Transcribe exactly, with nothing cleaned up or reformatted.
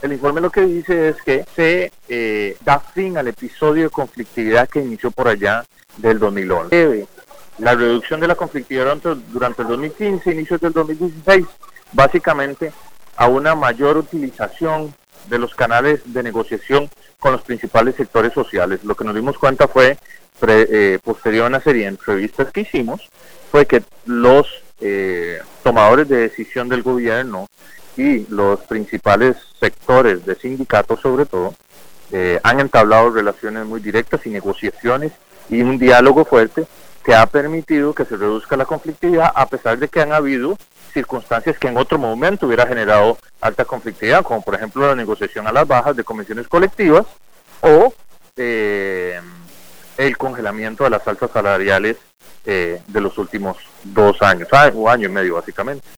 El informe lo que dice es que se eh, da fin al episodio de conflictividad que inició por allá del dos mil once. La reducción de la conflictividad durante, durante el dos mil quince, inicios del dos mil dieciséis, básicamente a una mayor utilización de los canales de negociación con los principales sectores sociales. Lo que nos dimos cuenta fue, pre, eh, posterior a una serie de entrevistas que hicimos, fue que los eh, tomadores de decisión del gobierno y los principales sectores de sindicatos, sobre todo, eh, han entablado relaciones muy directas y negociaciones y un diálogo fuerte que ha permitido que se reduzca la conflictividad, a pesar de que han habido circunstancias que en otro momento hubiera generado alta conflictividad, como por ejemplo la negociación a las bajas de comisiones colectivas o eh, el congelamiento de las alzas salariales eh, de los últimos dos años, o año y medio básicamente.